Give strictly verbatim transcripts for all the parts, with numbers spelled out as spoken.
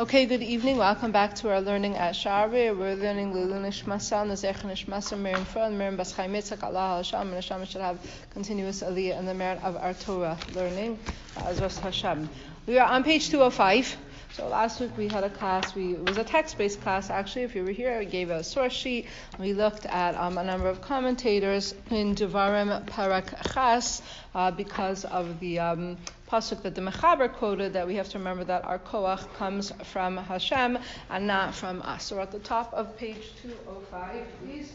Okay, good evening. Welcome back to our learning at Sha'arei. We're learning Leilu Nishmasa, Nezech Nishmasa, Miriam Fran, Miriam Bas Chaim Yitzchak, Allah Hashem, and Hashem should have continuous aliyah in the merit of our Torah learning. Azras Hashem. We are on page two oh five. So last week we had a class, we, it was a text-based class actually. If you were here, we gave a source sheet. We looked at um, a number of commentators in Devarim Parak Chas uh, because of the um, pasuk that the Mechaber quoted, that we have to remember that our koach comes from Hashem and not from us. So we're at the top of page two oh five, please.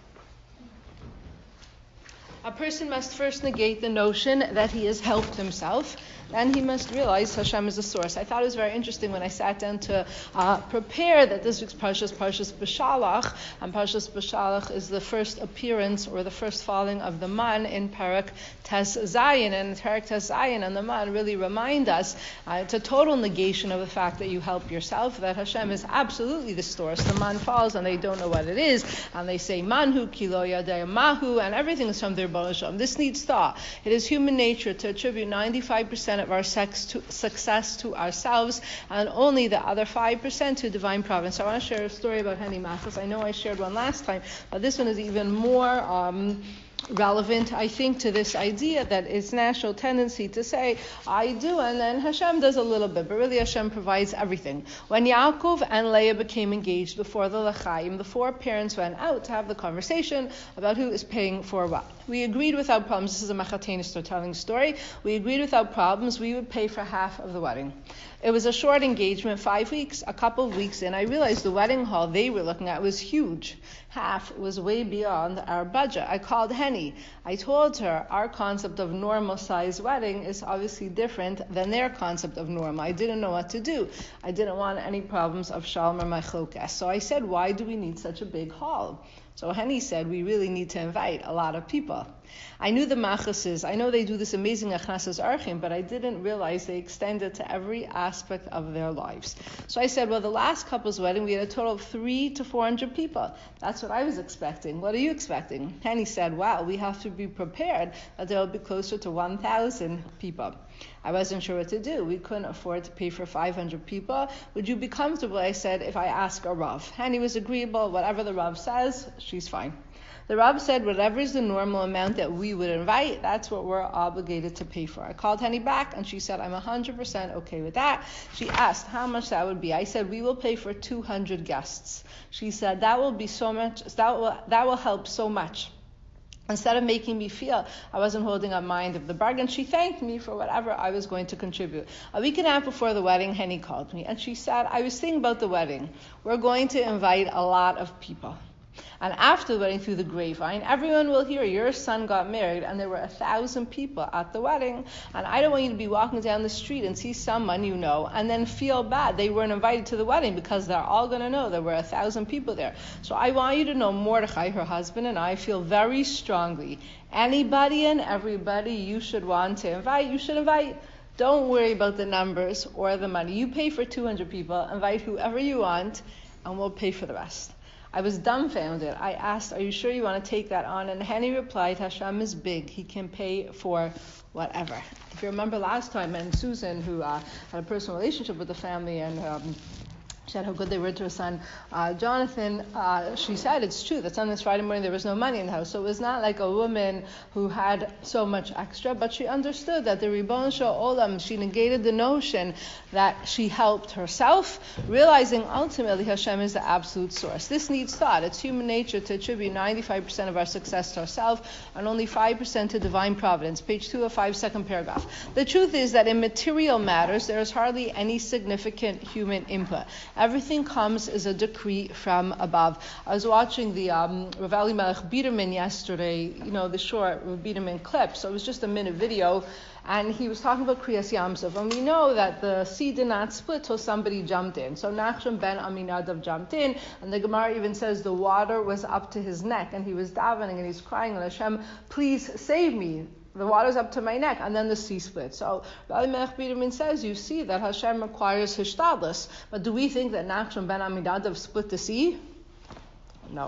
A person must first negate the notion that he has helped himself, and he must realize Hashem is the source. I thought it was very interesting when I sat down to uh, prepare that this week's Parsha is Parshas B'Shalach, and Parshas B'Shalach is the first appearance or the first falling of the man in Parak Tes Zayin, and Parak Tes Zayin and the man really remind us uh, it's a total negation of the fact that you help yourself, that Hashem is absolutely the source. The man falls and they don't know what it is, and they say Manhu Kilo Yadei Mahu, and everything is from their Hashem. This needs thought. It is human nature to attribute ninety-five percent of our sex to, success to ourselves, and only the other five percent to divine providence. So I want to share a story about Henny Mathis. I know I shared one last time, but this one is even more um, relevant, I think, to this idea that it's natural tendency to say, I do, and then Hashem does a little bit, but really Hashem provides everything. When Yaakov and Leah became engaged before the L'chaim, the four parents went out to have the conversation about who is paying for what. We agreed without problems, this is a Machatenister telling story, we agreed without problems we would pay for half of the wedding. It was a short engagement, five weeks, a couple of weeks in, I realized the wedding hall they were looking at was huge. Half was way beyond our budget. I called Henny. I told her our concept of normal size wedding is obviously different than their concept of normal. I didn't know what to do. I didn't want any problems of shalom or machlokas. So I said, why do we need such a big hall? So Henny said, we really need to invite a lot of people. I knew the machases. I know they do this amazing achnasas archim, but I didn't realize they extended to every aspect of their lives. So I said, well, the last couple's wedding, we had a total of three to four hundred people. That's what I was expecting. What are you expecting? Henny said, wow, we have to be prepared that there will be closer to one thousand people. I wasn't sure what to do. We couldn't afford to pay for five hundred people. Would you be comfortable, I said, if I ask a Rav? Henny was agreeable. Whatever the Rav says, she's fine. The Rav said, whatever is the normal amount that we would invite, that's what we're obligated to pay for. I called Henny back, and she said, I'm one hundred percent okay with that. She asked how much that would be. I said, we will pay for two hundred guests. She said, that will be so much, that will, that will help so much. Instead of making me feel I wasn't holding up mind of the bargain, she thanked me for whatever I was going to contribute. A week and a half before the wedding, Henny called me, and she said, I was thinking about the wedding. We're going to invite a lot of people. And after the wedding, through the grapevine, everyone will hear your son got married, and there were a thousand people at the wedding. And I don't want you to be walking down the street and see someone you know and then feel bad they weren't invited to the wedding, because they're all going to know there were a thousand people there. So I want you to know Mordechai, her husband, and I feel very strongly. Anybody and everybody you should want to invite, you should invite. Don't worry about the numbers or the money. You pay for two hundred people, invite whoever you want, and we'll pay for the rest. I was dumbfounded. I asked, are you sure you want to take that on? And Henny replied, Hashem is big. He can pay for whatever. If you remember last time, and Susan, who uh, had a personal relationship with the family, and um, she said how good they were to her son, uh, Jonathan, uh, she said it's true that on this Friday morning there was no money in the house. So it was not like a woman who had so much extra, but she understood that the Ribon Shel Olam, she negated the notion that she helped herself, realizing ultimately Hashem is the absolute source. This needs thought. It's human nature to attribute ninety-five percent of our success to ourselves and only five percent to divine providence. Page two oh five, second paragraph. The truth is that in material matters there is hardly any significant human input. Everything comes as a decree from above. I was watching the um, Rav Elimelech Biderman yesterday, you know, the short Rav Biderman clip, so it was just a minute video, and he was talking about Kriyas Yamsuf, and we know that the sea did not split till somebody jumped in. So Nachshon ben Aminadav jumped in, and the Gemara even says the water was up to his neck, and he was davening, and he's crying, and Hashem, please save me. The water's up to my neck, and then the sea split. So Rabbi Melech Biderman says, you see that Hashem requires hishtadlus. But do we think that Nachshon ben Aminadav split the sea? No.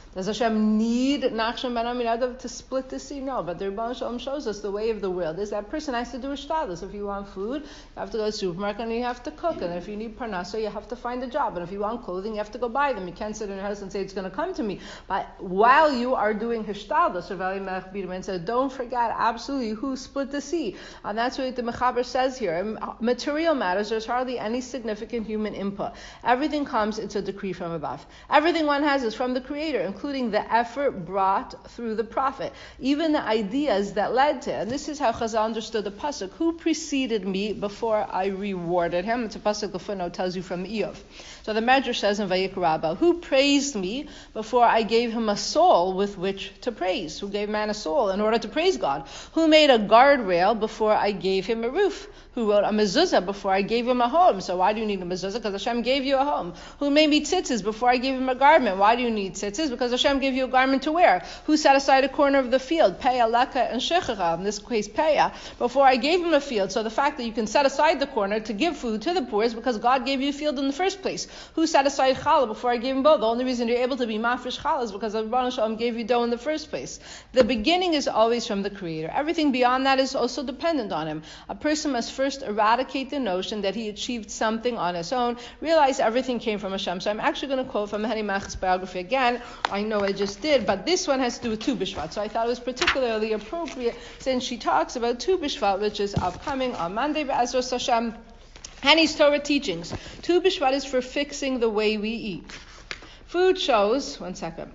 Does Hashem need Nachshon ben Aminadav to split the sea? No, but the Rebbeinu Shalom shows us the way of the world is that person has to do ishtadlus. If you want food, you have to go to the supermarket and you have to cook. And if you need parnasa, you have to find a job. And if you want clothing, you have to go buy them. You can't sit in your house and say it's going to come to me. But while you are doing hishtadlus, Rav Eli Melech Biderman said, don't forget absolutely who split the sea. And that's what the Mechaber says here. In material matters, there's hardly any significant human input. Everything comes, it's a decree from above. Everything one has is from the Creator, including the effort brought through the prophet, even the ideas that led to it. And this is how Chazal understood the pasuk. Who preceded me before I rewarded him? It's a pasuk the footnote tells you from Eov. So the Medrash says in Vayikra Rabbah, who praised me before I gave him a soul with which to praise? Who gave man a soul in order to praise God? Who made a guardrail before I gave him a roof? Who wrote a mezuzah before I gave him a home? So why do you need a mezuzah? Because Hashem gave you a home. Who made me tzitzis before I gave him a garment? Why do you need tzitzis? Because Hashem gave you a garment to wear. Who set aside a corner of the field? Peah, leka, and shechacha. In this case, peah. Before I gave him a field. So the fact that you can set aside the corner to give food to the poor is because God gave you a field in the first place. Who set aside challah before I gave him both? The only reason you're able to be mafresh challah is because Rebbeinu Shalom gave you dough in the first place. The beginning is always from the Creator. Everything beyond that is also dependent on Him. A person must first eradicate the notion that he achieved something on his own, realize everything came from Hashem. So I'm actually going to quote from Hani Mach's biography again. I know I just did, but this one has to do with Tu B'Shvat. So I thought it was particularly appropriate since she talks about Tu B'Shvat, which is upcoming on Monday, Be'ezras Hashem. Hani's Torah teachings. Tu B'Shvat is for fixing the way we eat. Food shows, one second.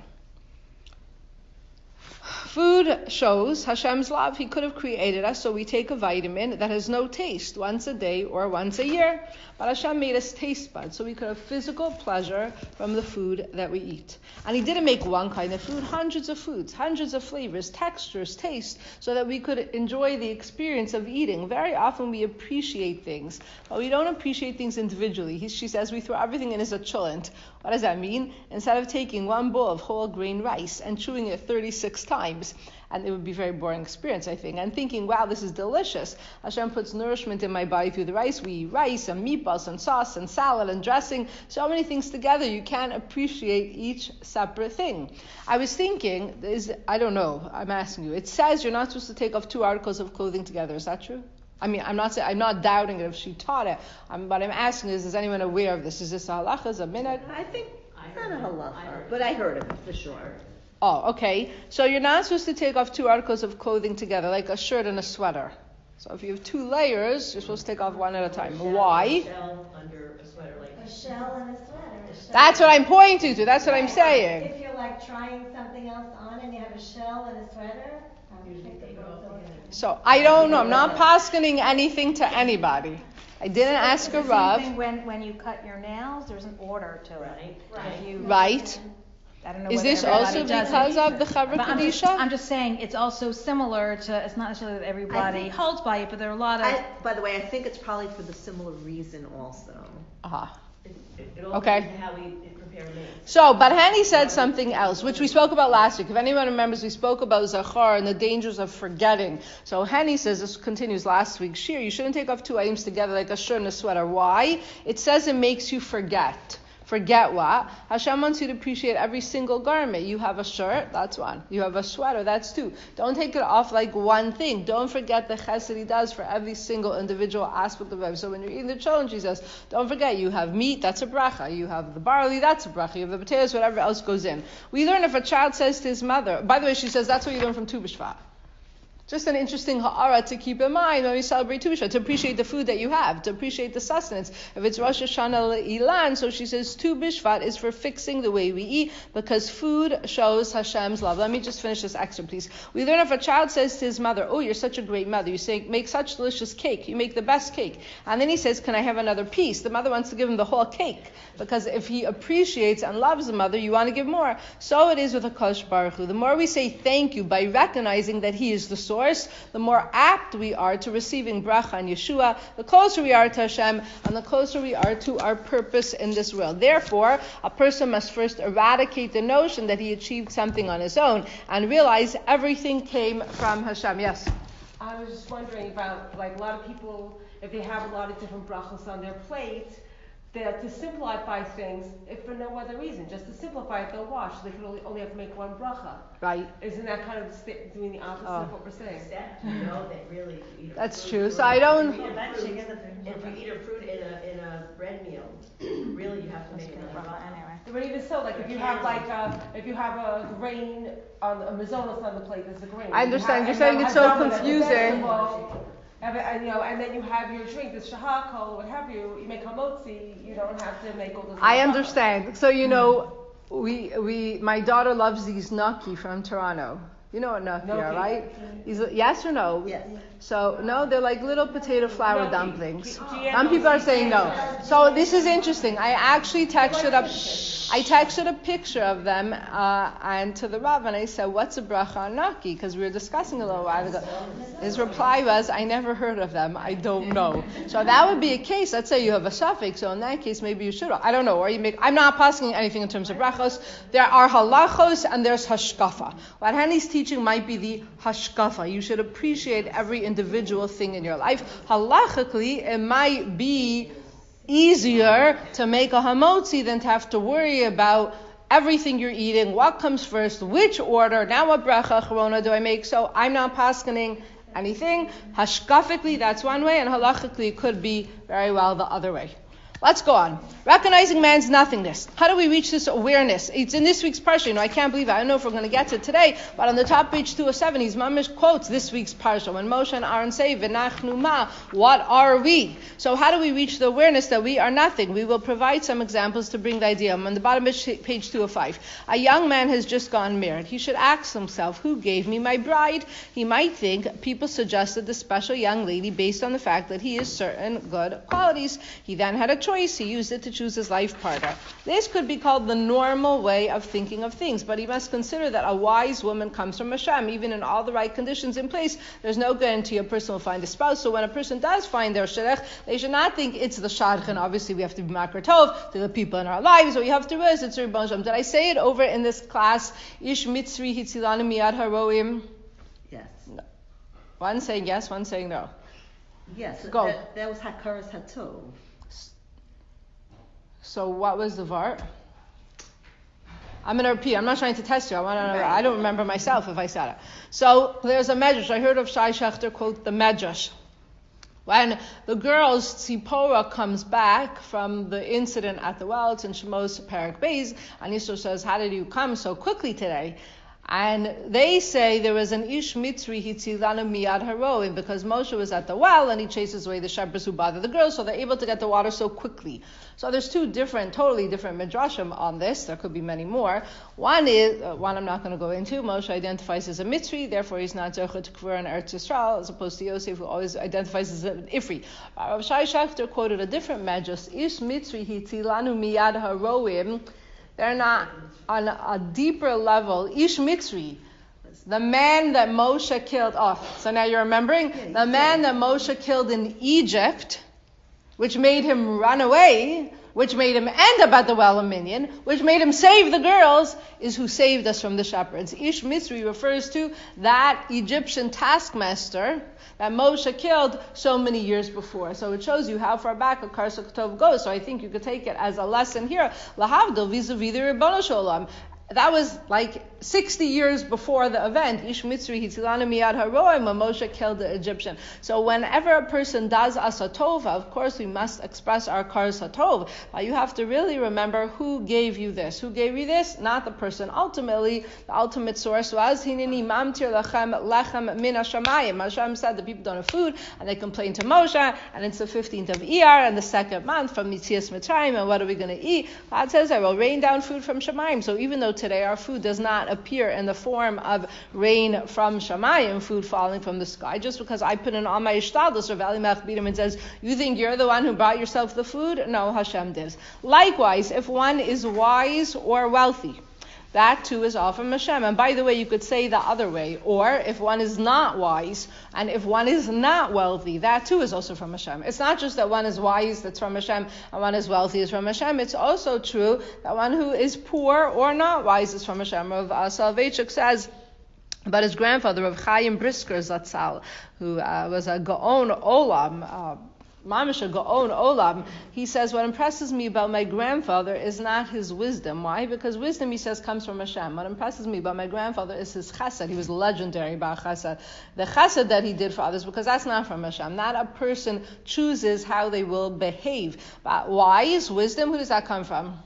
Food shows Hashem's love. He could have created us so we take a vitamin that has no taste once a day or once a year. But Hashem made us taste buds so we could have physical pleasure from the food that we eat. And He didn't make one kind of food, hundreds of foods, hundreds of flavors, textures, taste, so that we could enjoy the experience of eating. Very often we appreciate things, but we don't appreciate things individually. He, she says we throw everything in as a chulent. What does that mean? Instead of taking one bowl of whole grain rice and chewing it thirty-six times, and it would be a very boring experience, I think, and thinking, wow, this is delicious. Hashem puts nourishment in my body through the rice. We eat rice and meatballs and sauce and salad and dressing, so many things together. You can't appreciate each separate thing. I was thinking, is I don't know, I'm asking you. It says you're not supposed to take off two articles of clothing together. Is that true? I mean, I'm not saying, I'm not doubting it if she taught it, um, but I'm asking is, is anyone aware of this? Is this a halacha? Is a minhag? I think it's not a halacha, but I heard of it for sure. Oh, okay. So you're not supposed to take off two articles of clothing together, like a shirt and a sweater. So if you have two layers, you're supposed to take off one at a time. A shell, Why? A shell under a sweater, like a shell and a sweater. A shell. That's what I'm pointing to. That's what I'm saying. If you're like trying something else on and you have a shell and a sweater, um, take the both together. So I don't know. I'm not paskening anything to anybody. I didn't ask a Rav. When when you cut your nails, there's an order to it. Right. Right. If you, Right. I don't know Is whether this everybody also does because it. of the Chavra But I'm just, Kadisha? I'm just saying it's also similar to. It's not necessarily that everybody think- holds by it, but there are a lot of. I, by the way, I think it's probably for the similar reason also. Uh-huh. it, it, it all Okay. depends on how we prepare meat. So, but Hani said something else, which we spoke about last week. If anyone remembers, we spoke about Zachar and the dangers of forgetting. So Hani says, this continues last week's shir, you shouldn't take off two items together like a shirt and a sweater. Why? It says it makes you forget. Forget what? Hashem wants you to appreciate every single garment. You have a shirt, that's one. You have a sweater, that's two. Don't take it off like one thing. Don't forget the chesed He does for every single individual aspect of life. So when you're eating the challenge, He says, don't forget, you have meat, that's a bracha. You have the barley, that's a bracha. You have the potatoes, whatever else goes in. We learn if a child says to his mother, by the way, she says that's what you learn from Tu B'Shvat. Just an interesting ha'ara to keep in mind when we celebrate Tu B'Shvat, to appreciate the food that you have, to appreciate the sustenance. If it's Rosh Hashanah Ilan, so she says Tu B'Shvat is for fixing the way we eat, because food shows Hashem's love. Let me just finish this extra, please. We learn if a child says to his mother, oh, you're such a great mother, you say, make such delicious cake, you make the best cake. And then he says, can I have another piece? The mother wants to give him the whole cake, because if he appreciates and loves the mother, you want to give more. So it is with HaKadosh Baruch Hu. The more we say thank you by recognizing that He is the source, the more apt we are to receiving bracha and Yeshua, the closer we are to Hashem, and the closer we are to our purpose in this world. Therefore, a person must first eradicate the notion that he achieved something on his own, and realize everything came from Hashem. Yes? I was just wondering about, like, a lot of people, if they have a lot of different brachos on their plate, that to simplify things, if for no other reason, just to simplify it, they'll wash. They can only, only have to make one bracha. Right. Isn't that kind of st- doing the opposite Oh. of what we're saying? Except, you know, that really, if you eat a That's fruit, true. or So I don't- if you eat a fruit- If you eat a fruit in a, in a bread meal, really you have to make another bracha. Anyway. But even so, like if you have like uh, if you have a grain on a mazonos on the plate, there's a grain. I understand. You You're saying have- it's so and then confusing. vegetable, have it- and, you know, and then you have your drink, the shahakol, what have you. You make hamotzi. You don't have to make all those. I understand. So you know, we we my daughter loves these gnocchi from Toronto. You know what gnocchi are, Gnocchi. right? These, yes or no? Yes. So no, they're like little potato flour Gnocchi. dumplings. G- Some people are saying no. So this is interesting. I actually texted up. I texted a picture of them uh, and to the Rav, and I said, "What's a bracha on gnocchi?" Because we were discussing a little while ago. His reply was, "I never heard of them. I don't know." So that would be a case. Let's say you have a suffix. So in that case, maybe you should. I don't know. Or you make. I'm not passing anything in terms of brachos. There are halachos and there's hashkafa. What Henny's teaching might be the hashkafa. You should appreciate every individual thing in your life. Halachically, it might be easier to make a hamotzi than to have to worry about everything you're eating, what comes first, which order, now what bracha achrona do I make? So I'm not paskening anything. Hashkafically, that's one way, and halachically it could be very well the other way. Let's go on. Recognizing man's nothingness. How do we reach this awareness? It's in this week's parsha. You know, I can't believe it. I don't know if we're going to get to it today, but on the top page two oh seven, he's mamish quotes this week's parsha when Moshe and Aaron say, "V'nachnu ma," what are we? So how do we reach the awareness that we are nothing? We will provide some examples to bring the idea. I'm on the bottom of page two oh five. A young man has just gotten married. He should ask himself, who gave me my bride? He might think people suggested the special young lady based on the fact that he has certain good qualities. He then had a choice. He used it to choose his life partner. This could be called the normal way of thinking of things, but he must consider that a wise woman comes from Hashem. Even in all the right conditions in place, there's no guarantee a person will find a spouse. So when a person does find their shidduch, they should not think it's the shadchan. Obviously, we have to be makar tov to the people in our lives. What you have to realize, it's Rebbeinu Shalom. Did I say it over in this class? Ish mitzri hitzilanu miyad haroim. Yes. No. One saying yes, one saying no. Yes. Go. That, that was Hakaras Hatov. So what was the vart? I'm going to repeat. I'm not trying to test you. I want to. I don't remember myself if I said it. So there's a medrash. I heard of Shai Shechter quote the medrash. When the girls, Tzipora comes back from the incident at the well, it's in Shemos Parak Beis, and Yisro says, "How did you come so quickly today?" And they say there was an Ish Mitzri Hitzilanu Miyad Haroim because Moshe was at the well and he chases away the shepherds who bother the girls, so they're able to get the water so quickly. So there's two different, totally different midrashim on this. There could be many more. One is, uh, one I'm not going to go into. Moshe identifies as a Mitzri, therefore he's not Zercha to Kvur in Eretz Yisrael, as opposed to Yosef, who always identifies as an Ifri. Uh, Rav Shai Shechter quoted a different medrash, Ish Mitzri Hitzilanu Miyad Haroim. They're not on a deeper level. Ish Mitzri, the man that Moshe killed. Oh, so now you're remembering? The man that Moshe killed in Egypt, which made him run away, which made him end up at the well of Minyan, which made him save the girls, is who saved us from the shepherds. Ish Mitzri refers to that Egyptian taskmaster that Moshe killed so many years before. So it shows you how far back a Karsa Ketov goes. So I think you could take it as a lesson here. Lahavdil vis-a-vis the Ribono Shalom. That was like sixty years before the event. Ish Mitzri Hitzilanu Miyad Haroim, when Moshe killed the Egyptian. So whenever a person does Asa Tova, of course we must express our Kars HaTov. But you have to really remember who gave you this. Who gave you this? Not the person. Ultimately, the ultimate source was Hineni Mamtir Lachem Lechem Min Hashamayim. Hashem said the people don't have food, and they complained to Moshe, and it's the fifteenth of Iyar, and the second month from Mitzias Mitzrayim, and what are we going to eat? God says, I will rain down food from Shamayim. So even though today our food does not appear in the form of rain from Shamayim, food falling from the sky, just because I put in all my ishtadlus, Rav Eli Melech Bidam, and says, you think you're the one who brought yourself the food? No, Hashem did. Likewise, if one is wise or wealthy, that too is all from Hashem. And by the way, you could say the other way. Or if one is not wise, and if one is not wealthy, that too is also from Hashem. It's not just that one is wise that's from Hashem, and one is wealthy is from Hashem. It's also true that one who is poor or not wise is from Hashem. Rav Soloveitchik says about his grandfather, Rav Chaim Brisker Zatzal, who uh, was a Gaon Olam, uh, Mamisha Gaon Olam, he says, what impresses me about my grandfather is not his wisdom. Why? Because wisdom, he says, comes from Hashem. What impresses me about my grandfather is his chesed. He was legendary about chesed. The chesed that he did for others, because that's not from Hashem. Not a person chooses how they will behave. But why is wisdom? Who does that come from?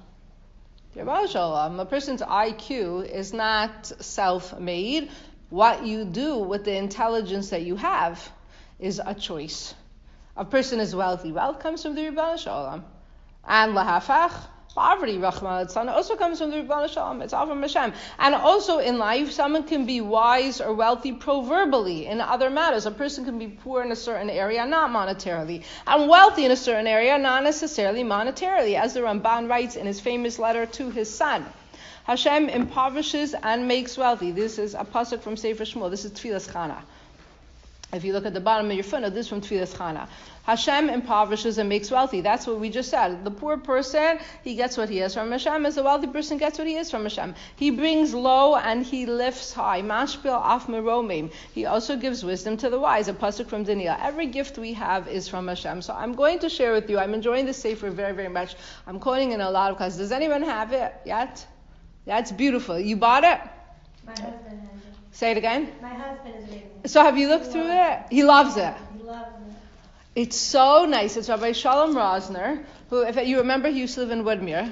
A person's I Q is not self-made. What you do with the intelligence that you have is a choice. A person is wealthy. Wealth comes from the Ribbon Shalom. And lahafach, poverty, Rahman al also comes from the Ribbon Shalom. It's all from Hashem. And also in life, someone can be wise or wealthy proverbially in other matters. A person can be poor in a certain area, not monetarily. And wealthy in a certain area, not necessarily monetarily. As the Ramban writes in his famous letter to his son. Hashem impoverishes and makes wealthy. This is a pasuk from Sefer Shmuel. This is Tfilas Chana. If you look at the bottom of your footnote, this is from Tfilas Chana. Hashem impoverishes and makes wealthy. That's what we just said. The poor person, he gets what he is from Hashem, as the wealthy person gets what he is from Hashem. He brings low and he lifts high. Mashpil af meromim. He also gives wisdom to the wise. A pasuk from Daniel. Every gift we have is from Hashem. So I'm going to share with you. I'm enjoying this sefer very, very much. I'm quoting in a lot of classes. Does anyone have it yet? That's beautiful. You bought it? My husband has it. Say it again. My husband is reading it. So have you looked He through loves it? He loves it. He loves it. It's so nice. It's Rabbi Shalom Rosner, who, if you remember, he used to live in Woodmere.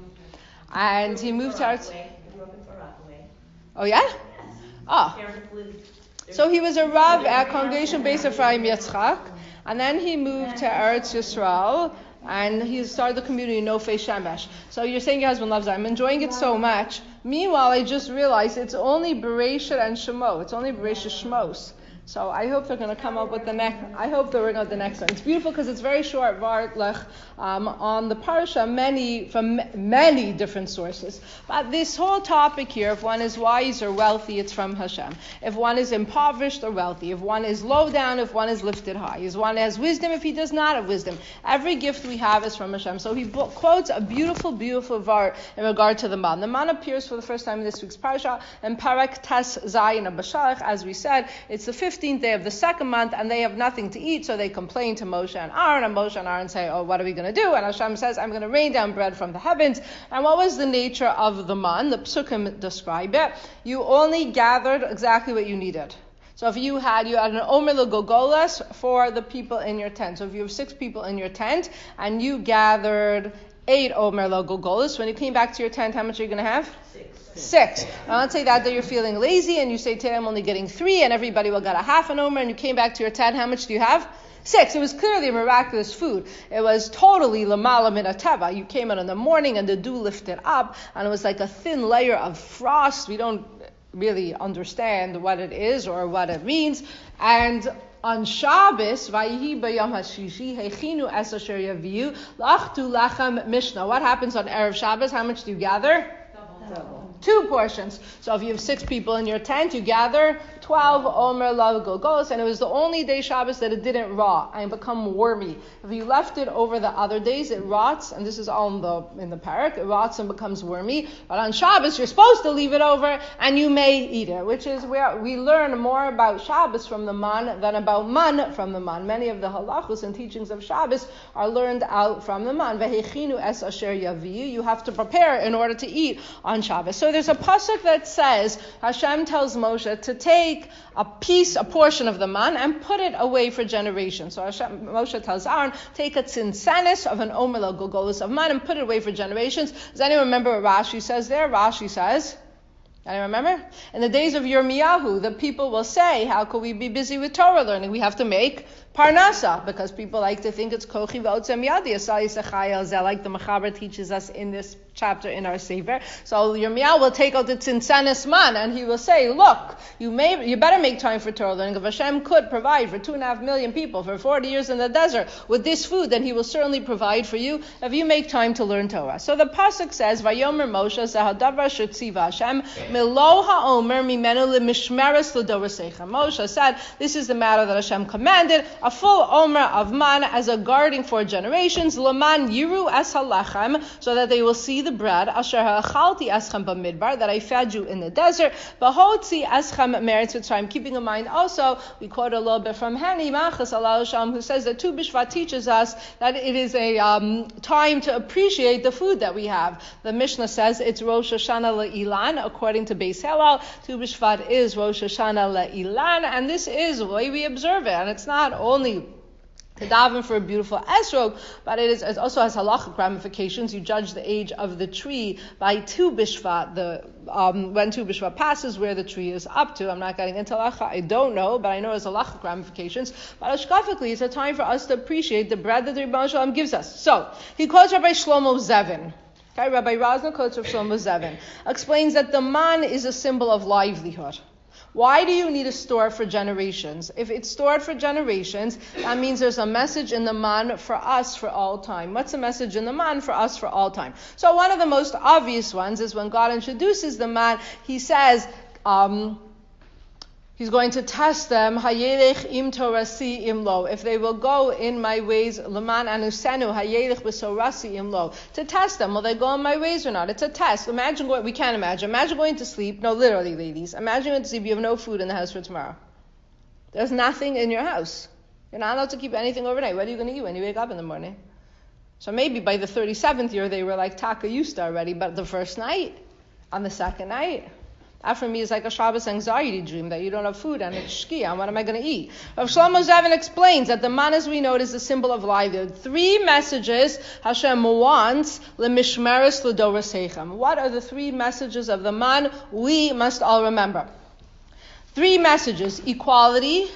And he moved to our... Oh, yeah? Oh. So he was a Rav at Congregation Beis Ephraim Yitzchak. And then he moved to Eretz Yisrael. And he started the community Nofei Shemesh. So you're saying your husband loves it. I'm enjoying it so much. Meanwhile, I just realized it's only Bereshit and Shemo. It's only Bereshit Shmos. So I hope they're going to come up with the next. I hope they're going to go with the next one. It's beautiful because it's very short. Vartlech um, on the parsha, many from many different sources. But this whole topic here, if one is wise or wealthy, it's from Hashem. If one is impoverished or wealthy, if one is low down, if one is lifted high, if one has wisdom, if he does not have wisdom, every gift we have is from Hashem. So he bo- quotes a beautiful, beautiful var in regard to the man. The man appears for the first time in this week's parsha in Parak Tes Zayin Bashalach. As we said, it's the fifteenth day of the second month, and they have nothing to eat, so they complain to Moshe and Aaron, and Moshe and Aaron say, oh, what are we going to do? And Hashem says, I'm going to rain down bread from the heavens. And what was the nature of the man? The psukim describe it. You only gathered exactly what you needed. So if you had, you had an omer legogolas for the people in your tent. So if you have six people in your tent, and you gathered eight omer legogolas, when you came back to your tent, how much are you going to have? Six. Six. Now let's say that day you're feeling lazy and you say, today I'm only getting three, and everybody will get a half an omer, and you came back to your tent, how much do you have? Six. It was clearly miraculous food. It was totally lamala min ateva. You came in in the morning and the dew lifted up, and it was like a thin layer of frost. We don't really understand what it is or what it means. And on Shabbos, Vayihi b'yom hashishi heichinu es asher yaviu lachtu lachem mishnah. What happens on Erev Shabbos? How much do you gather? Double. Two portions. So if you have six people in your tent, you gather twelve omer lav golgos, and it was the only day Shabbos that it didn't rot and become wormy. If you left it over the other days, it rots, and this is all in the in the parak, it rots and becomes wormy. But on Shabbos, you're supposed to leave it over, and you may eat it, which is where we learn more about Shabbos from the man than about man from the man. Many of the halachos and teachings of Shabbos are learned out from the man. Vehechinu es asher yaviu. You have to prepare in order to eat on Shabbos. So there's a pasuk that says Hashem tells Moshe to take a piece, a portion of the man, and put it away for generations. So Hashem, Moshe tells Aaron, take a tzinsanis of an omer gogolis of man and put it away for generations. Does anyone remember what Rashi says there? Rashi says, anyone remember? In the days of Yirmiyahu, the people will say, how could we be busy with Torah learning? We have to make parnasa, because people like to think it's kochi v'otzem yadi, like the Mechaber teaches us in this chapter in our Sefer. So Yirmiyahu will take out the tzinsanis man, and he will say, look, you may, you better make time for Torah learning. If Hashem could provide for two and a half million people for forty years in the desert with this food, then he will certainly provide for you if you make time to learn Torah. So the pasuk says, Vayomer Moshe zehadavar shetziva Hashem Melo ha'omer mimenu lemishmeres l'dorasechem. Moshe said, this is the matter that Hashem commanded, a full omer of man as a guarding for generations, leman yiru es halechem, so that they will see the bread, asher ha'achalti eschem b'midbar, that I fed you in the desert, b'hotzi eschem meretz Mitzrayim. Keeping in mind also, we quote a little bit from Hani Machas Allah Hashem, who says that Tu B'Shvat teaches us that it is a um, time to appreciate the food that we have. The Mishnah says it's Rosh Hashanah le'ilan, according to Beis Hillel. Tu B'Shvat is Rosh Hashanah le'ilan, and this is the way we observe it. And it's not only to daven for a beautiful esrog, but it, is, it also has halachic ramifications. You judge the age of the tree by Tu B'Shvat, the um, when Tu B'Shvat passes, where the tree is up to. I'm not getting into halacha, I don't know, but I know there's halachic ramifications. But hashkafically, it's a time for us to appreciate the bread that the Rebbeinu Shalom gives us. So, he quotes Rabbi Shlomo Zevin. Okay, Rabbi Rosner quotes Rabbi Shlomo Zevin, explains that the man is a symbol of livelihood. Why do you need to store it for generations? If it's stored for generations, that means there's a message in the man for us for all time. What's the message in the man for us for all time? So one of the most obvious ones is when God introduces the man, he says, um, he's going to test them, Hayelech im torasi imlo. If they will go in my ways, Laman anusenu, Hayelech b'sorasi imlo. To test them, will they go in my ways or not? It's a test. Imagine going, we can't imagine. Imagine going to sleep. No, literally, ladies. Imagine going to sleep. You have no food in the house for tomorrow. There's nothing in your house. You're not allowed to keep anything overnight. What are you going to eat when you wake up in the morning? So maybe by the thirty-seventh year, they were like taka yusta already, but the first night, on the second night, that for me is like a Shabbos anxiety dream, that you don't have food and it's shkia, and what am I going to eat? Rav Shlomo Zevin explains that the man, as we know, is the symbol of livelihood. Three messages Hashem wants, lemishmeres l'dorasechem. What are the three messages of the man we must all remember? Three messages: equality,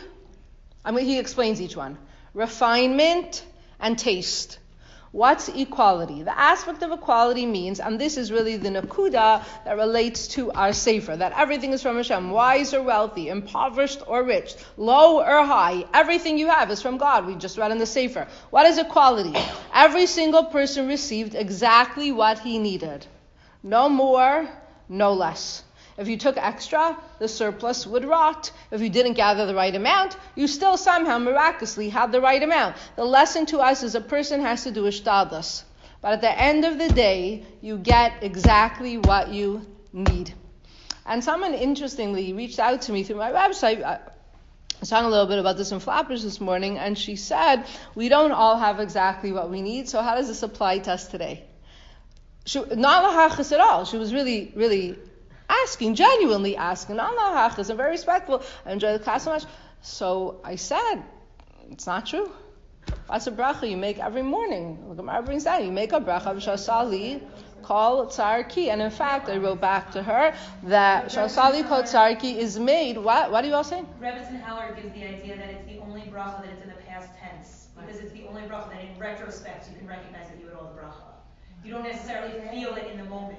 I mean, he explains each one, refinement, and taste. What's equality? The aspect of equality means, and this is really the nakuda that relates to our sefer, that everything is from Hashem, wise or wealthy, impoverished or rich, low or high, everything you have is from God. We just read in the sefer. What is equality? Every single person received exactly what he needed. No more, no less. If you took extra, the surplus would rot. If you didn't gather the right amount, you still somehow miraculously had the right amount. The lesson to us is a person has to do ishtadlus. But at the end of the day, you get exactly what you need. And someone interestingly reached out to me through my website. I was talking a little bit about this in Flappers this morning, and she said, we don't all have exactly what we need, so how does this apply to us today? She, not lahachas at all. She was really, really asking, genuinely asking, not lahachas, and very respectful. I enjoy the class so much. So I said, it's not true. That's a bracha you make every morning. Look at my brings down. You make a bracha of Shasali, call Tsarki. And in fact, I wrote back to her that Shasali called Tsarki is made. What? What are you all saying? Rebbetzin Heller gives the idea that it's the only bracha that it's in the past tense, because it's the only bracha that in retrospect you can recognize that you had all the bracha. You don't necessarily feel it in the moment.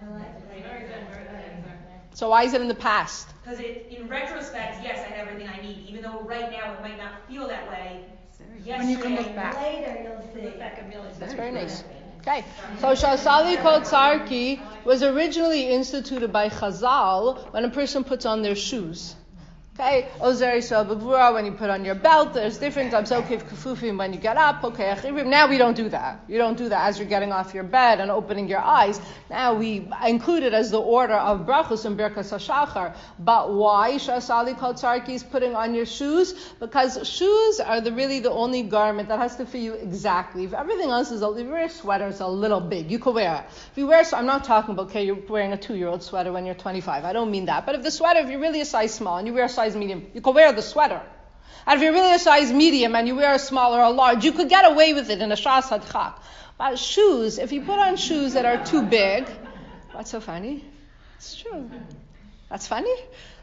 Very good, very good. So why is it in the past? Because it, in retrospect, yes, I have everything I need. Even though right now it might not feel that way. When you can look back. Later you'll see. Look back a million. That's very nice. Okay, so Shasali Kol Tsarki was originally instituted by Chazal when a person puts on their shoes. Okay, Ozer Yisrael B'Gvura, when you put on your belt, there's different types. Okay, Kufufim when you get up. Okay, now we don't do that. You don't do that as you're getting off your bed and opening your eyes. Now we include it as the order of Brachos and Birkas HaShachar. But why Shasali Kol Tsarki is putting on your shoes? Because shoes are the really the only garment that has to fit you exactly. If everything else is, a, if you wear a sweater, it's a little big. You could wear it. If you wear, so I'm not talking about, okay, you're wearing a two-year-old sweater when you're twenty-five. I don't mean that. But if the sweater, if you're really a size small and you wear a size medium, you could wear the sweater. And if you're really a size medium and you wear a small or a large, you could get away with it in a shas hadchak. But shoes, if you put on shoes that are too big, what's so funny? It's true. That's funny?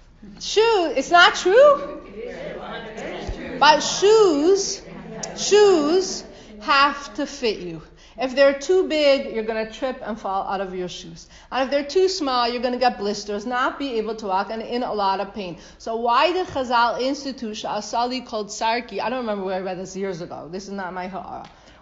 Shoe, it's not true? But shoes, shoes have to fit you. If they're too big, you're going to trip and fall out of your shoes. And if they're too small, you're going to get blisters, not be able to walk, and in a lot of pain. So why did Chazal institute Sha'asali called Sarki? I don't remember where I read this years ago. This is not my ha'ara.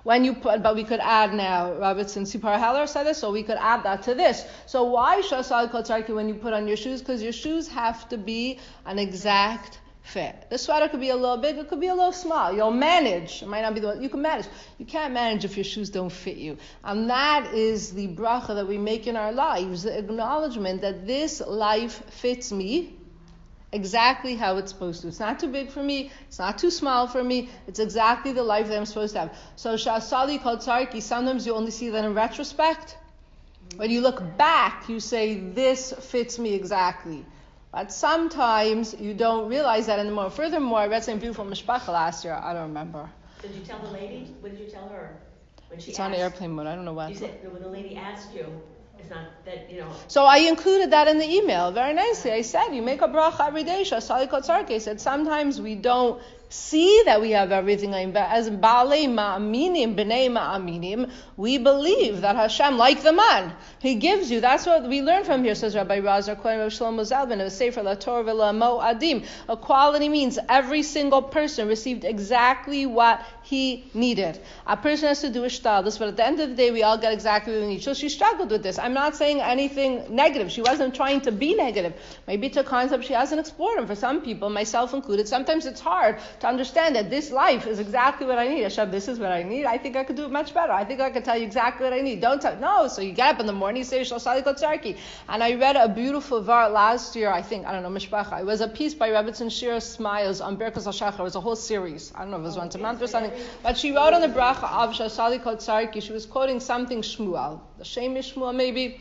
When you put, but we could add now, Robertson Sipar Heller said this, so we could add that to this. So why Shasal Kotzarki when you put on your shoes? Because your shoes have to be an exact fit. The sweater could be a little big, it could be a little small. You'll manage. It might not be the one, you can manage. You can't manage if your shoes don't fit you. And that is the bracha that we make in our lives, the acknowledgement that this life fits me exactly how it's supposed to. It's not too big for me, it's not too small for me, it's exactly the life that I'm supposed to have. So Shasali Kotzarki, sometimes you only see that in retrospect. When you look back, you say, this fits me exactly. But sometimes you don't realize that anymore. Furthermore, I read something beautiful mishpacha last year. I don't remember. Did you tell the lady? What did you tell her? When she It's asked, on airplane mode. I don't know what. You said, when the lady asked you, it's not that, you know. So I included that in the email very nicely. I said, you make a bracha every day. Shasali Kotzarki. I said, sometimes we don't see that we have everything. As Baalei Ma'aminim, B'nei Ma'aminim, we believe that Hashem, like the man, He gives you. That's what we learn from here, says Rabbi Razar Kohen Rav Shlomo Zalman, of Sefer LaTorah V'La'mo Adim. Equality means every single person received exactly what he needed. A person has to do a shtadlus, but at the end of the day, we all get exactly what we need. So she struggled with this. I'm not saying anything negative. She wasn't trying to be negative. Maybe it's a concept she hasn't explored. And for some people, myself included, sometimes it's hard to understand that this life is exactly what I need. Hashem, this is what I need. I think I could do it much better. I think I could tell you exactly what I need. Don't tell. No. So you get up in the morning, you say Shasali Kotzarki. And I read a beautiful var last year. I think I don't know mishpacha. It was a piece by Rebbetzin Shira Smiles on Birkas HaShachar. It was a whole series. I don't know if it was once a month or something. But she wrote on the bracha of Shasali Kotzarki. She was quoting something Shmuel, the Shem Shmuel maybe.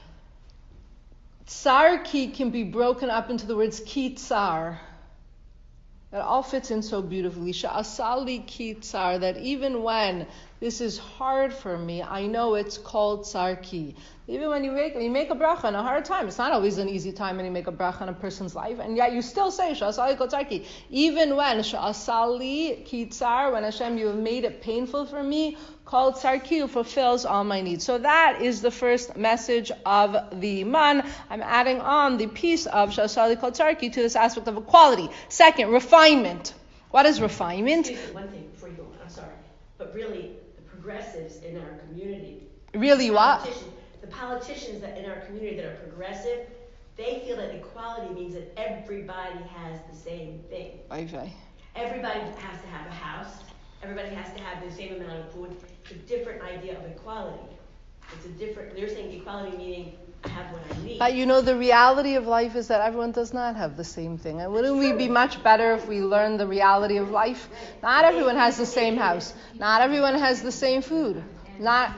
Tsarki can be broken up into the words ki tsar. That all fits in so beautifully. Sha'asali ki tsar, that even when this is hard for me, I know it's called tsarki. Even when you make you make a bracha in a hard time, it's not always an easy time when you make a bracha in a person's life, and yet you still say Sha'asali kotzarki. Even when Sha'asali ki tsar, when Hashem, you have made it painful for me, called tsarki, who fulfills all my needs. So that is the first message of the man. I'm adding on the piece of Sha'asali kotzarki to this aspect of equality. Second, refinement. What is refinement? Excuse me, one thing before you go, I'm sorry, but really, the progressives in our community. Really what? Politicians, the politicians that in our community that are progressive, they feel that equality means that everybody has the same thing. Okay. Everybody has to have a house. Everybody has to have the same amount of food. It's a different idea of equality. It's a different, they're saying equality meaning I have what I need. But you know, the reality of life is that everyone does not have the same thing. And wouldn't we be much better if we learned the reality of life? Not everyone has the same house. Not everyone has the same food. Not...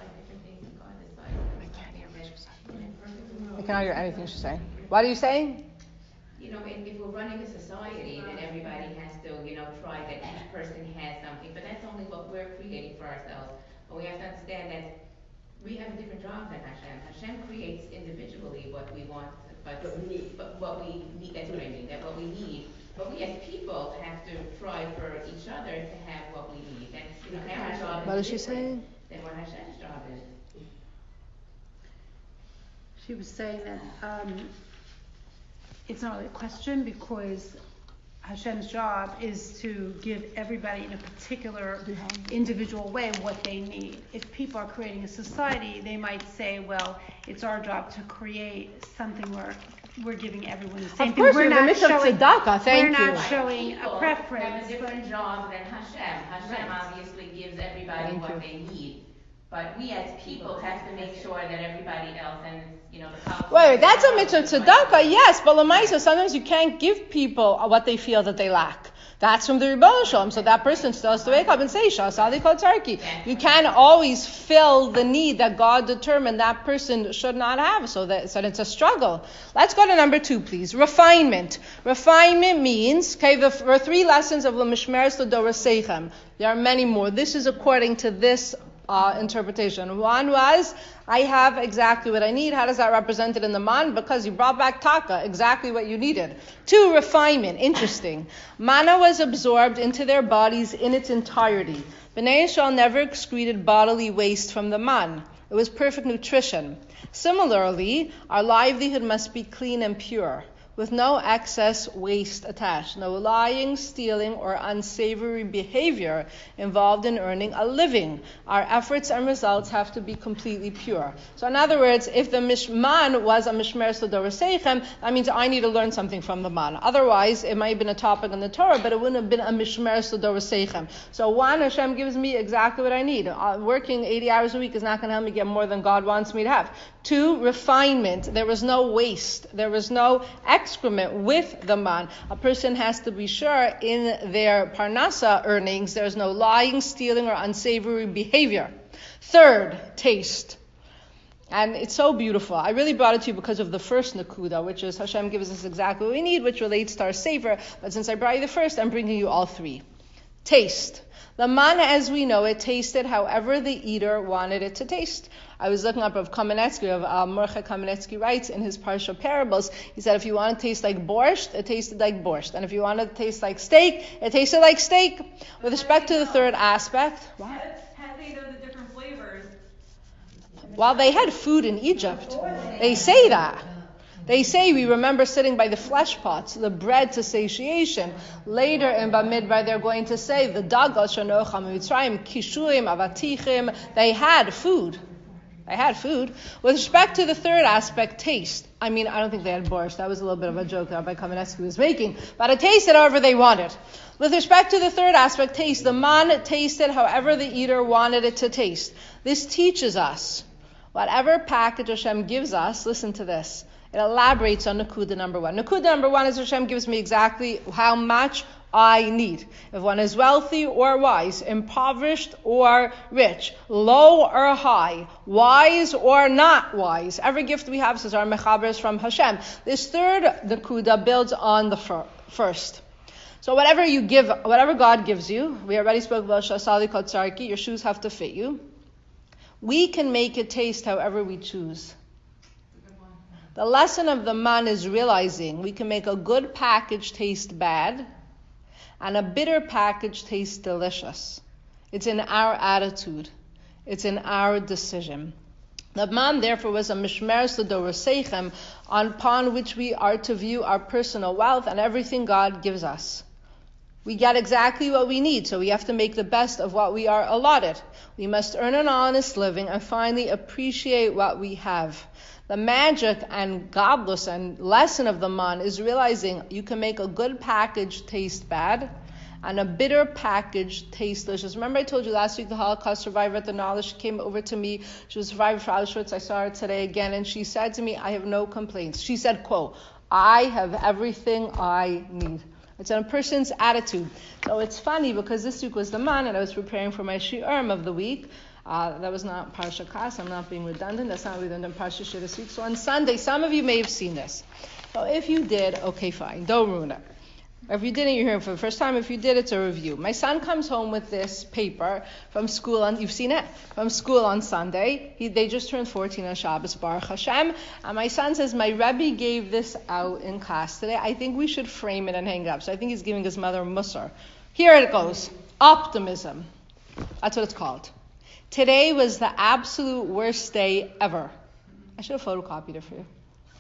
I can't hear anything she's saying. What are you saying? You know, if, if we're running a society, then everybody has to, you know, try that each person has something. But that's only what we're creating for ourselves. But we have to understand that we have a different job than Hashem. Hashem creates individually what we want, but what we need. But what we need, that's what I mean, that what we need. But we as people have to try for each other to have what we need. That's, you know, our job What is is she saying? than what Hashem's job is. She was saying that um, it's not really a question because Hashem's job is to give everybody in a particular individual way what they need. If people are creating a society, they might say, well, it's our job to create something where we're giving everyone the same of thing. Course, we're not showing, tzedakah. Thank we're you. not showing People a preference. have a different job than Hashem. Hashem Right. obviously gives everybody Thank what you. they need. But we as people have to make sure that everybody else and, you know, the politicians... Wait, wait, that's a mitzvah tzedakah, yes, but l'maisa, sometimes you can't give people what they feel that they lack. That's from the Rebbeinu Shalom, so that person still has to wake up and say, Sha'asali kotzarki. You can't always fill the need that God determined that person should not have, so that so it's a struggle. Let's go to number two, please. Refinement. Refinement means, okay, there are three lessons of L'Mishmeres L'Dorasechem. There are many more. This is according to this Uh, interpretation. One was, I have exactly what I need. How does that represent it in the man? Because you brought back taka, exactly what you needed. Two, refinement. Interesting. Mana was absorbed into their bodies in its entirety. Bnei Yisrael never excreted bodily waste from the man. It was perfect nutrition. Similarly, our livelihood must be clean and pure. with no excess waste attached, no lying, stealing, or unsavory behavior involved in earning a living. Our efforts and results have to be completely pure. So in other words, if the mishman was a mishmeres l'doraseichem, that means I need to learn something from the man. Otherwise, it might have been a topic in the Torah, but it wouldn't have been a mishmeres l'doraseichem. So one, Hashem gives me exactly what I need. Uh, working eighty hours a week is not going to help me get more than God wants me to have. Two, refinement. There was no waste. There was no excrement with the man. A person has to be sure in their parnasa earnings there's no lying, stealing, or unsavory behavior. Third, taste. And it's so beautiful. I really brought it to you because of the first nakuda, which is Hashem gives us exactly what we need, which relates to our savor. But since I brought you the first, I'm bringing you all three. Taste. The man, as we know it, tasted however the eater wanted it to taste. I was looking up of Kamenetsky, of uh, Mordechai Kamenetsky writes in his Parsha Parables, he said if you want to taste like borscht, it tasted like borscht. And if you want it to taste like steak, it tasted like steak. With respect to the third aspect, what? How do they know the different flavors? Well, they had food in Egypt. They say that. They say we remember sitting by the flesh pots, the bread to satiation. Later in Bamidbar, they're going to say the dagal shanocham mitzrayim, kishuim, avatichim. They had food. They had food. With respect to the third aspect, taste. I mean, I don't think they had borscht. That was a little bit of a joke that Rabbi Kamenetsky was making. But it tasted however they wanted. With respect to the third aspect, taste. The man tasted however the eater wanted it to taste. This teaches us, whatever package Hashem gives us, listen to this. It elaborates on Nakuda number one. Nakuda number one is Hashem gives me exactly how much I need. If one is wealthy or wise, impoverished or rich, low or high, wise or not wise, every gift we have, says our mechaber, is from Hashem. This third Nakuda builds on the fir- first. So whatever you give, whatever God gives you, we already spoke about Shasali Kotsarki, your shoes have to fit you. We can make it taste however we choose. The lesson of the man is realizing we can make a good package taste bad and a bitter package taste delicious. It's in our attitude. It's in our decision. The man, therefore, was a mishmeres l'doraseichem, upon which we are to view our personal wealth and everything God gives us. We get exactly what we need, so we have to make the best of what we are allotted. We must earn an honest living and finally appreciate what we have. The magic and godless and lesson of the man is realizing you can make a good package taste bad and a bitter package taste delicious. Remember I told you last week the Holocaust survivor at the knowledge, she came over to me. She was a survivor for Auschwitz. I saw her today again, and she said to me, I have no complaints. She said, quote, I have everything I need. It's a person's attitude. So it's funny because this week was the man, and I was preparing for my shi'urim of the week. Uh, that was not Parsha Kas. I'm not being redundant. That's not redundant Parsha Shir this week. So on Sunday, some of you may have seen this. So if you did, okay, fine. Don't ruin it. If you didn't, you're hearing for the first time. If you did, it's a review. My son comes home with this paper from school, and you've seen it, from school on Sunday. He, they just turned fourteen on Shabbos, Baruch Hashem. And my son says, my Rebbe gave this out in class today. I think we should frame it and hang it up. So I think he's giving his mother a musar. Here it goes. Optimism. That's what it's called. Today was the absolute worst day ever. I should have photocopied it for you.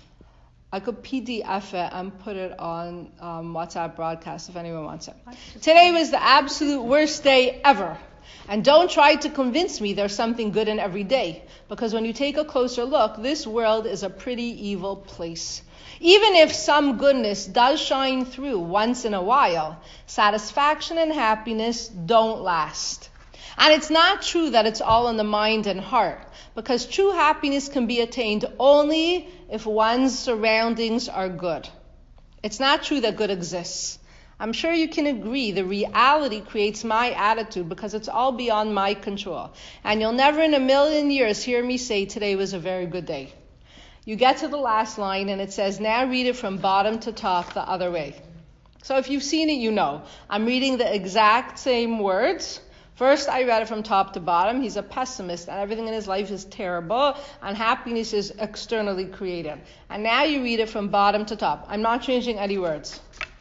I could P D F it and put it on um, WhatsApp broadcast if anyone wants it. Today was the absolute worst day ever. And don't try to convince me there's something good in every day. Because when you take a closer look, this world is a pretty evil place. Even if some goodness does shine through once in a while, satisfaction and happiness don't last. And it's not true that it's all in the mind and heart, because true happiness can be attained only if one's surroundings are good. It's not true that good exists. I'm sure you can agree the reality creates my attitude because it's all beyond my control. And you'll never in a million years hear me say today was a very good day. You get to the last line and it says, now read it from bottom to top the other way. So if you've seen it, you know. I'm reading the exact same words. First, I read it from top to bottom. He's a pessimist, and everything in his life is terrible, and happiness is externally created. And now you read it from bottom to top. I'm not changing any words.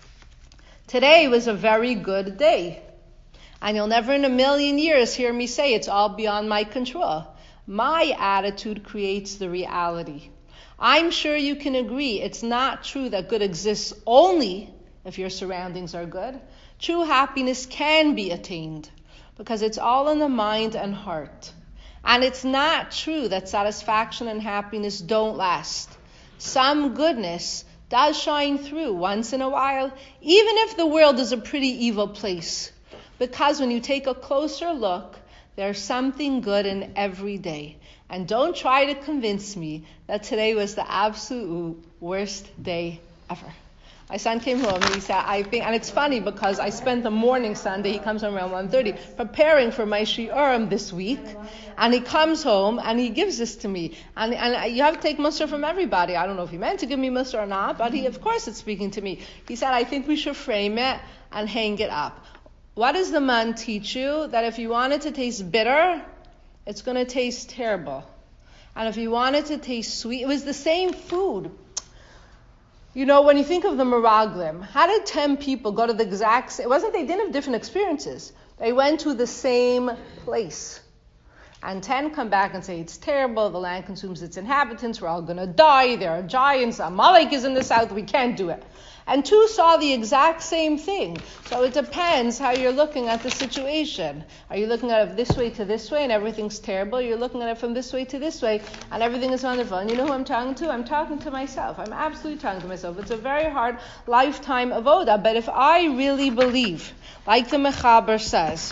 Today was a very good day. And you'll never in a million years hear me say it's all beyond my control. My attitude creates the reality. I'm sure you can agree it's not true that good exists only if your surroundings are good. True happiness can be attained because it's all in the mind and heart. And it's not true that satisfaction and happiness don't last. Some goodness does shine through once in a while, even if the world is a pretty evil place. Because when you take a closer look, there's something good in every day. And don't try to convince me that today was the absolute worst day ever. My son came home and he said, I think, and it's funny because I spent the morning Sunday, he comes home around one thirty, preparing for my shiurim this week. And he comes home and he gives this to me. And, and you have to take mussar from everybody. I don't know if he meant to give me mussar or not, but he, of course, it's speaking to me. He said, I think we should frame it and hang it up. What does the man teach you? That if you want it to taste bitter, it's going to taste terrible. And if you want it to taste sweet, it was the same food. You know, when you think of the Meraglim, how did ten people go to the exact same, it wasn't they didn't have different experiences. They went to the same place. And ten come back and say, it's terrible, the land consumes its inhabitants, we're all going to die, there are giants, Amalek is in the south, we can't do it. And two saw the exact same thing. So it depends how you're looking at the situation. Are you looking at it this way to this way and everything's terrible? You're looking at it from this way to this way and everything is wonderful. And you know who I'm talking to? I'm talking to myself. I'm absolutely talking to myself. It's a very hard lifetime avoda. But if I really believe, like the Mechaber says,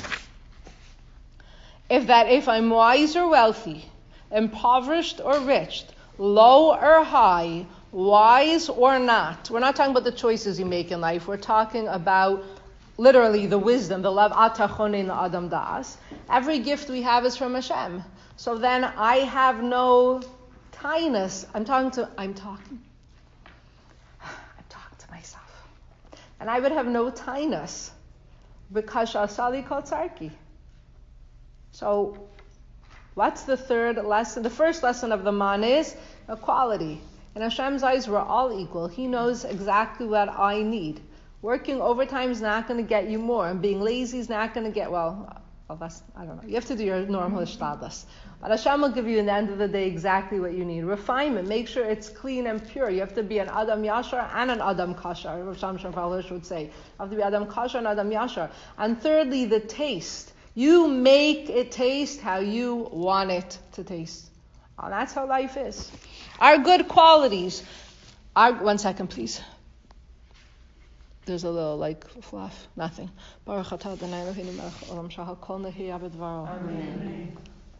if that if I'm wise or wealthy, impoverished or rich, low or high, wise or not, we're not talking about the choices you make in life. We're talking about literally the wisdom, the love atachonin adam das. Every gift we have is from Hashem. So then I have no tinus. I'm talking to. I'm talking. I'm talking to myself, and I would have no tinus because shasali kotzarki. So, what's the third lesson? The first lesson of the man is equality. In Hashem's eyes, we're all equal. He knows exactly what I need. Working overtime is not going to get you more, and being lazy is not going to get, well, well that's, I don't know. You have to do your normal ishtadlus. But Hashem will give you, in the end of the day, exactly what you need. Refinement. Make sure it's clean and pure. You have to be an Adam Yashar and an Adam Kashar. Rav Shamshon Falish would say. You have to be Adam Kashar and Adam Yashar. And thirdly, the taste. You make it taste how you want it to taste. And that's how life is. Our good qualities. Our, one second, please. There's a little like fluff. Nothing. Baruch atah Adonai Eloheinu melech haolam shehakol nehiyeh b'dvaro. Amen.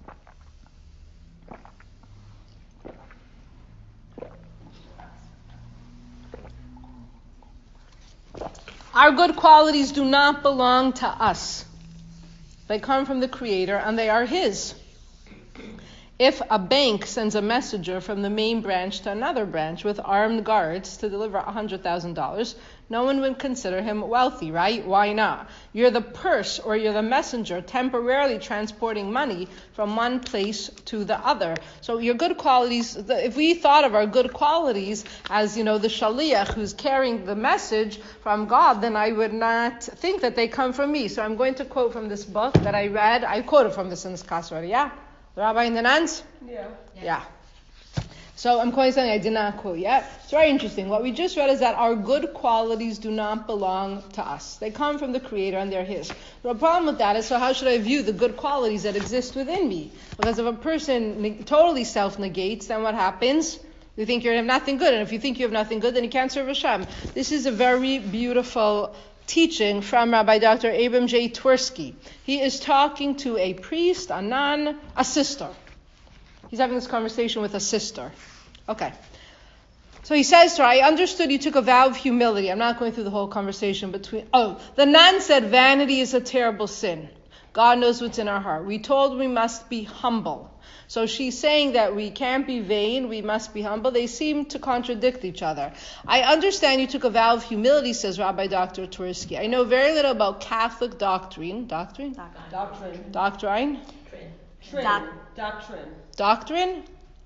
Our good qualities do not belong to us. They come from the Creator and they are His. If a bank sends a messenger from the main branch to another branch with armed guards to deliver one hundred thousand dollars, no one would consider him wealthy, right? Why not? You're the purse or you're the messenger temporarily transporting money from one place to the other. So your good qualities, if we thought of our good qualities as, you know, the shaliach who's carrying the message from God, then I would not think that they come from me. So I'm going to quote from this book that I read. I quoted from this in this class already, yeah? The Rabbi in the Nans? Yeah. Yeah. So I'm quoting something I did not quote yet. It's very interesting. What we just read is that our good qualities do not belong to us. They come from the Creator and they're His. The problem with that is, so how should I view the good qualities that exist within me? Because if a person ne- totally self-negates, then what happens? You think you have nothing good. And if you think you have nothing good, then you can't serve Hashem. This is a very beautiful teaching from Rabbi Doctor Abram J. Twersky. He is talking to a priest, a nun, a sister. He's having this conversation with a sister. Okay. So he says to her, I understood you took a vow of humility. I'm not going through the whole conversation between... Oh, the nun said vanity is a terrible sin. God knows what's in our heart. We told we must be humble. So she's saying that we can't be vain, we must be humble. They seem to contradict each other. I understand you took a vow of humility, says Rabbi Doctor Twersky. I know very little about Catholic doctrine. Doctrine? Doctrine. Doctrine? Trin. Doc- Doctrine. Doctrine?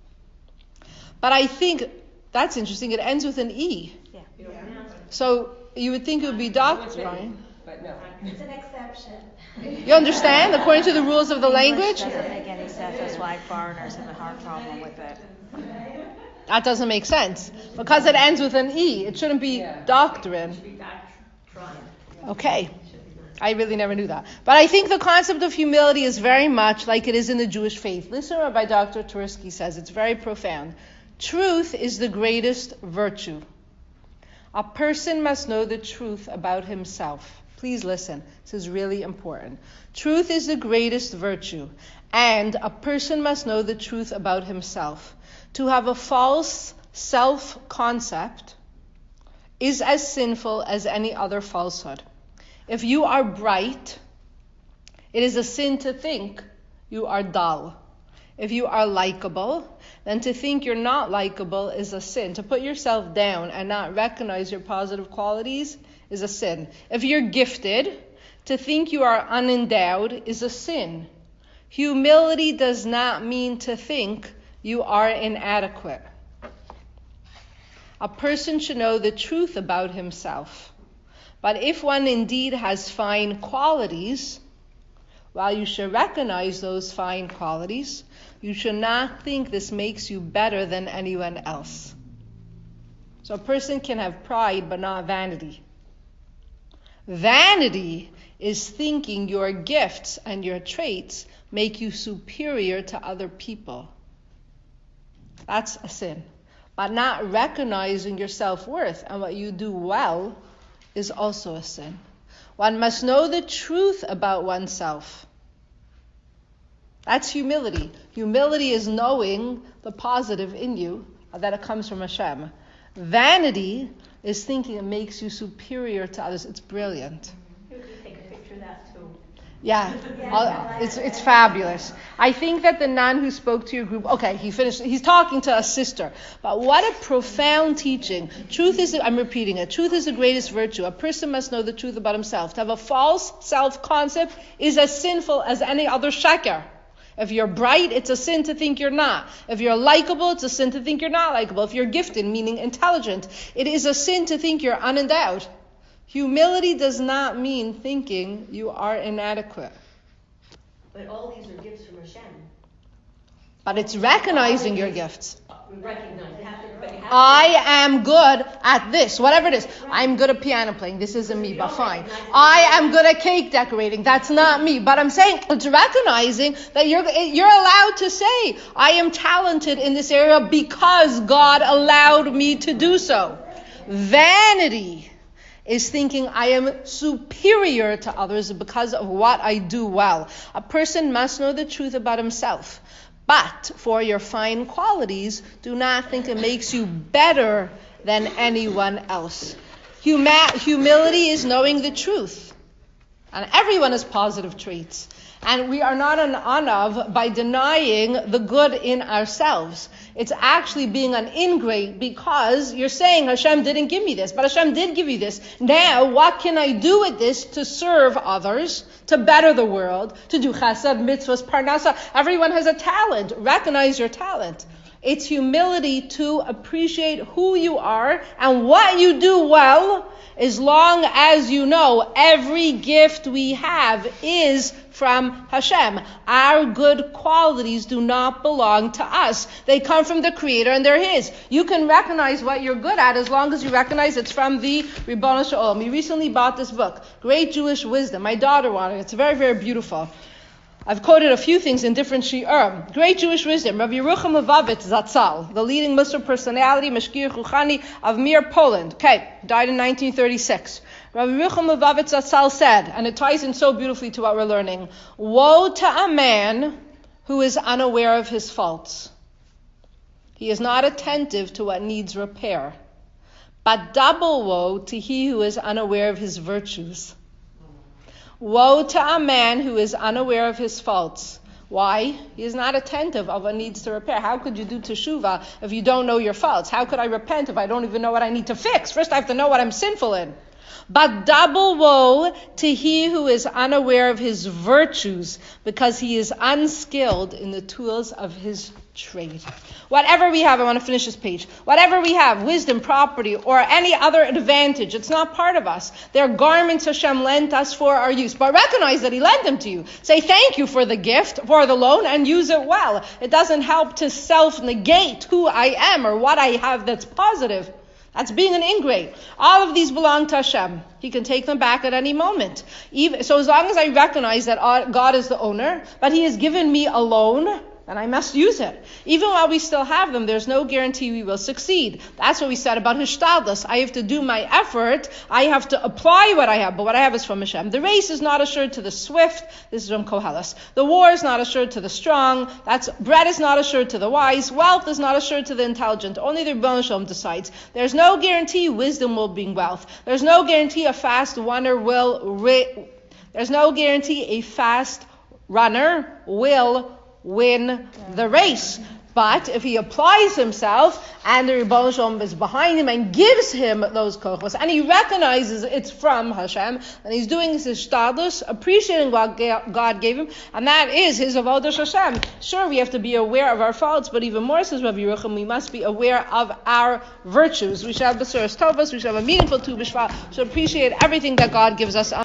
But I think, that's interesting, it ends with an E. Yeah. Yeah. So you would think it would be doctrine. But no. It's an exception. You understand? According to the rules of the language? Doesn't make any sense. That's why foreigners have a hard problem with it. That doesn't make sense. Because it ends with an E, it shouldn't be doctrine. It should be doctrine. Okay. I really never knew that. But I think the concept of humility is very much like it is in the Jewish faith. Listen to what by Doctor Tursky says. It's very profound. Truth is the greatest virtue. A person must know the truth about himself. Please listen. This is really important. Truth is the greatest virtue. And a person must know the truth about himself. To have a false self-concept is as sinful as any other falsehood. If you are bright, it is a sin to think you are dull. If you are likable, then to think you're not likable is a sin. To put yourself down and not recognize your positive qualities is a sin. If you're gifted, to think you are unendowed is a sin. Humility does not mean to think you are inadequate. A person should know the truth about himself. But if one indeed has fine qualities, while you should recognize those fine qualities, you should not think this makes you better than anyone else. So a person can have pride but not vanity. Vanity is thinking your gifts and your traits make you superior to other people. That's a sin. But not recognizing your self-worth and what you do well is also a sin. One must know the truth about oneself. That's humility. Humility is knowing the positive in you, that it comes from Hashem. Vanity is thinking it makes you superior to others. It's brilliant. You can take a picture of that too. Yeah, I'll- it's it's fabulous. I think that the nun who spoke to your group, okay, he finished, he's talking to a sister, but what a profound teaching. Truth is, I'm repeating it, truth is the greatest virtue. A person must know the truth about himself. To have a false self-concept is as sinful as any other sheker. If you're bright, it's a sin to think you're not. If you're likable, it's a sin to think you're not likable. If you're gifted, meaning intelligent, it is a sin to think you're unendowed. Humility does not mean thinking you are inadequate. But all these are gifts from Hashem. But it's recognizing your gifts. We recognize, you have to, but you have to. I am good at this, whatever it is. I'm good at piano playing. This isn't me, but fine. I am good at cake decorating. That's not me. But I'm saying it's recognizing that you're you're allowed to say, I am talented in this area because God allowed me to do so. Vanity is thinking I am superior to others because of what I do well. A person must know the truth about himself. But for your fine qualities, do not think it makes you better than anyone else. Huma- humility is knowing the truth. And everyone has positive traits. And we are not an anav by denying the good in ourselves. It's actually being an ingrate because you're saying Hashem didn't give me this, but Hashem did give you this. Now, what can I do with this to serve others, to better the world, to do chesed, mitzvahs, parnasa? Everyone has a talent. Recognize your talent. It's humility to appreciate who you are and what you do well, as long as you know every gift we have is from Hashem. Our good qualities do not belong to us. They come from the Creator and they're His. You can recognize what you're good at as long as you recognize it's from the Ribono Shel Olam. We recently bought this book, Great Jewish Wisdom. My daughter wanted it. It's very, very beautiful. I've quoted a few things in different shi'ur. Great Jewish Wisdom, Rabbi Yerucham Levavitz Zatzal, the leading Muslim personality, Mashgiach Ruchani of Mir, Poland. Okay, died in nineteen thirty-six. Rabbi Yerucham Levavitz Zatzal said, and it ties in so beautifully to what we're learning, woe to a man who is unaware of his faults. He is not attentive to what needs repair. But double woe to he who is unaware of his virtues. Woe to a man who is unaware of his faults. Why? He is not attentive of what needs to repair. How could you do teshuvah if you don't know your faults? How could I repent if I don't even know what I need to fix? First I have to know what I'm sinful in. But double woe to he who is unaware of his virtues, because he is unskilled in the tools of his trade. Whatever we have, I want to finish this page. Whatever we have, wisdom, property, or any other advantage, it's not part of us. They're garments Hashem lent us for our use. But recognize that He lent them to you. Say thank you for the gift, for the loan, and use it well. It doesn't help to self-negate who I am or what I have that's positive. That's being an ingrate. All of these belong to Hashem. He can take them back at any moment. Even, so as long as I recognize that God is the owner, but He has given me a loan, and I must use it. Even while we still have them, there's no guarantee we will succeed. That's what we said about Hishtadlus. I have to do my effort. I have to apply what I have, but what I have is from Hashem. The race is not assured to the swift. This is from Koheles. The war is not assured to the strong. That's bread is not assured to the wise. Wealth is not assured to the intelligent. Only the Rebbeinu Shalom decides. There's no guarantee wisdom will bring wealth. There's no guarantee a fast runner will. Ri- There's no guarantee a fast runner will win the race. But if he applies himself and the Rebbeinu Shalom is behind him and gives him those kochos, and he recognizes it's from Hashem, and he's doing his hishtadlus, appreciating what God gave him, and that is his avodah Hashem. Sure, we have to be aware of our faults, but even more, says Rav Yerucham, we must be aware of our virtues. We should have besuras tovas, we should have a meaningful Tu B'Shvat, we should appreciate everything that God gives us.